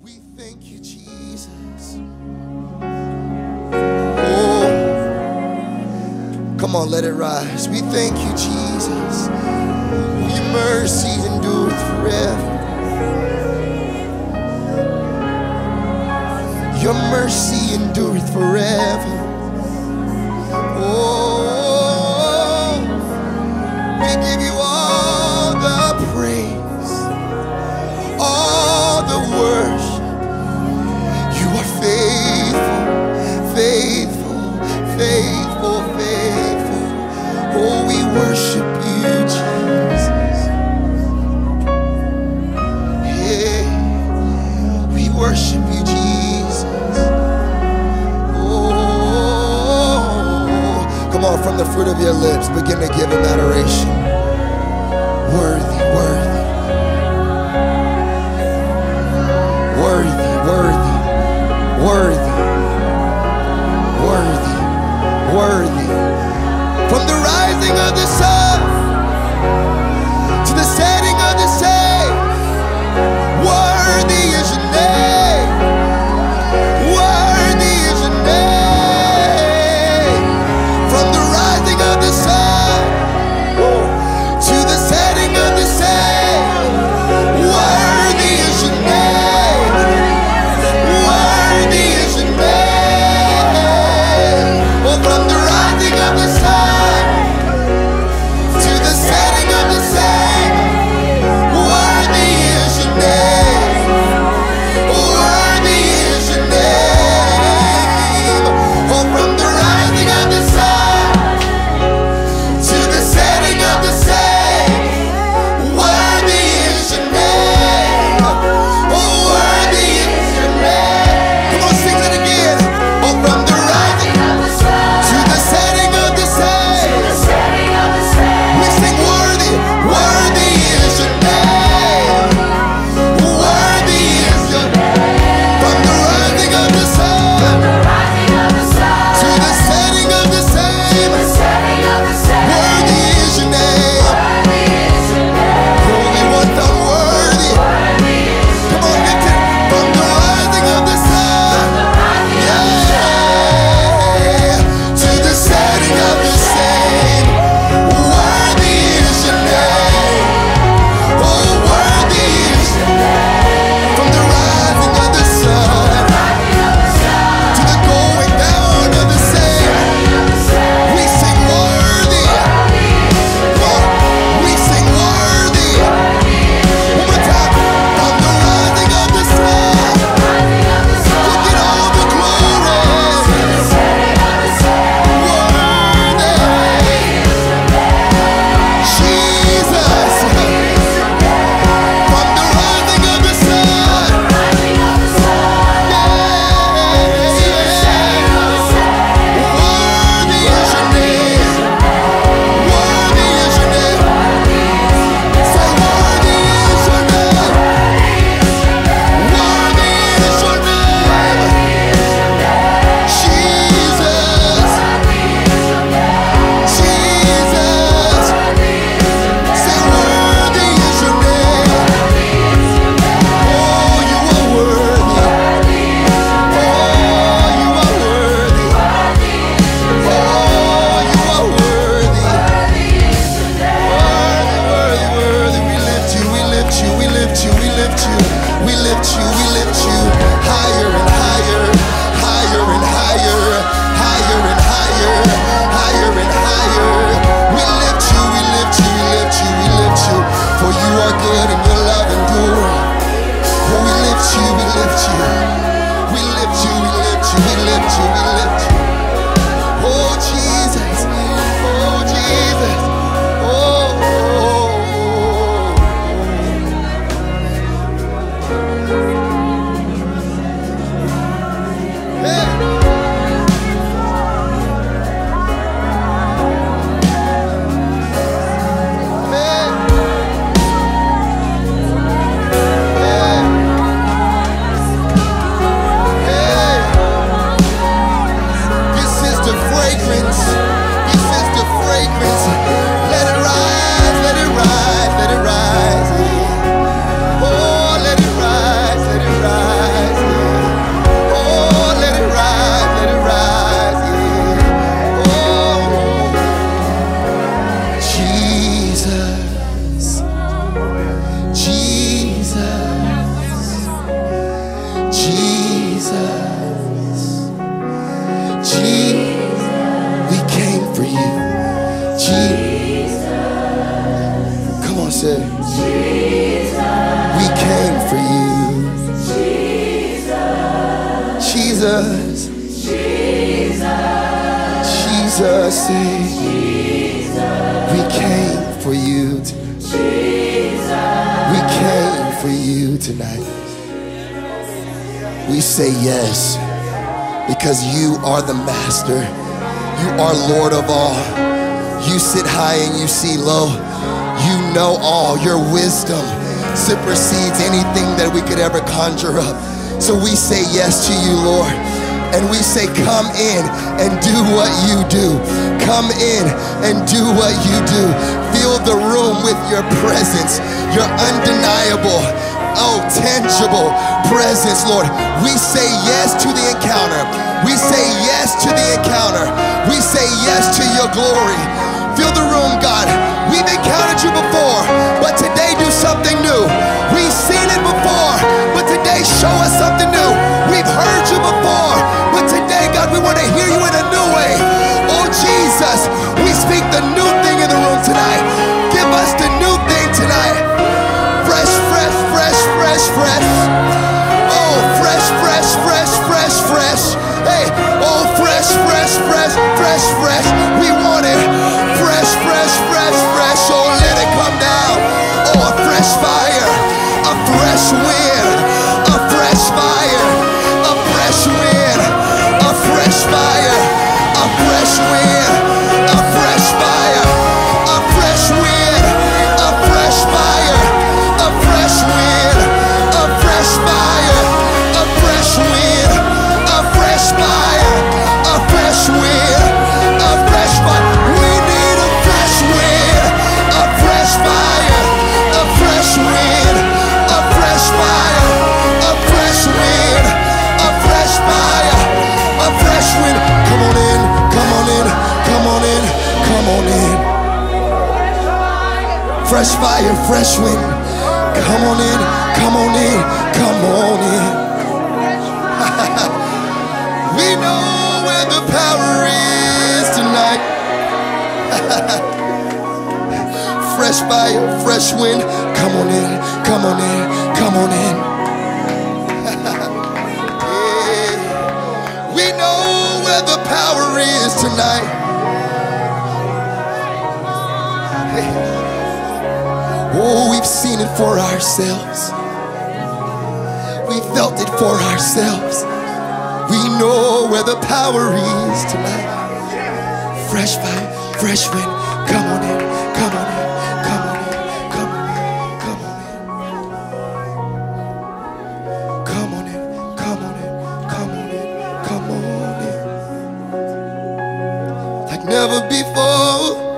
We thank you, Jesus. Oh, come on, let it rise. We thank you, Jesus. Your mercy endureth forever. Your mercy endureth forever. Oh, we give you all the praise, all the worship. You are faithful, faithful, faithful, faithful. Oh, we worship you, Jesus. Yeah, we worship you, Jesus. Come on, from the fruit of your lips, begin to give him adoration. Worthy, worthy. Worthy, worthy, worthy, worthy, worthy. From the rising of the sun to the setting of the same, worthy is your name. Worthy is your name. From the rising of the sun for you. Jesus. Jesus, say, we came for you. We came for you tonight. We say yes because you are the master. You are Lord of all. You sit high and you see low. You know all. Your wisdom supersedes anything that we could ever conjure up. So we say yes to you, Lord. And we say, come in and do what you do. Come in and do what you do. Fill the room with your presence, your undeniable, tangible presence, Lord. We say yes to the encounter. We say yes to the encounter. We say yes to your glory. Fill the room, God. We've encountered you before, but today do something new. We've seen it before, but today show us something new. We've heard you before, but today, God, we want to hear you in a new way. Oh, Jesus, we speak the new thing in the room tonight. Give us the new thing tonight. Fresh, fresh, fresh, fresh, fresh. Oh, fresh, fresh, fresh, fresh, fresh. Hey, oh, fresh, fresh, fresh, fresh, fresh. We want it. Fresh, fresh, fresh, fresh. Oh, let it come down. Oh, a fresh fire, a fresh wind, a fresh fire, a fresh wind, a fresh fire, a fresh wind, a fresh fire, a fresh wind, a fresh fire, a fresh wind, a fresh fire, a fresh wind, a fresh fire, a fresh wind, a fresh fire. We need a fresh wind, a fresh fire, a fresh wind, a fresh fire, a fresh wind, a fresh fire, a fresh wind. Come on in, come on in, come on in, come on in. Fresh fire, fresh wind. Come on in, come on in, come on in. We know where the power is tonight. Fresh fire, fresh wind. Come on in, come on in, come on in. Yeah. We know where the power is tonight. Hey. Oh, we've seen it for ourselves. We felt it for ourselves. We know where the power is tonight. Fresh fire, fresh wind. Come on in, come on in, come on in, come on in, come on in. Come on in, come on in, come on in, come on in. Like never before.